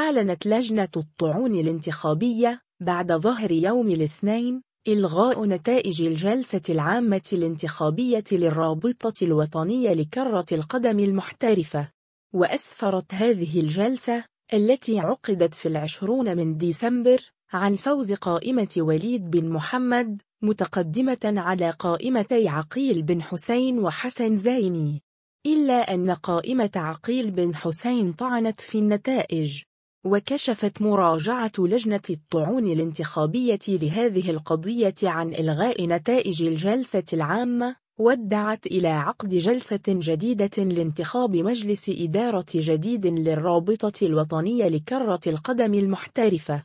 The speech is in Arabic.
أعلنت لجنة الطعون الانتخابية بعد ظهر يوم الاثنين إلغاء نتائج الجلسة العامة الانتخابية للرابطة الوطنية لكرة القدم المحترفة. وأسفرت هذه الجلسة التي عقدت في 20 من ديسمبر عن فوز قائمة وليد بن محمد متقدمة على قائمتي عقيل بن حسين وحسن زايني، إلا أن قائمة عقيل بن حسين طعنت في النتائج. وكشفت مراجعة لجنة الطعون الانتخابية لهذه القضية عن إلغاء نتائج الجلسة العامة، ودعت إلى عقد جلسة جديدة لانتخاب مجلس إدارة جديد للرابطة الوطنية لكرة القدم المحترفة.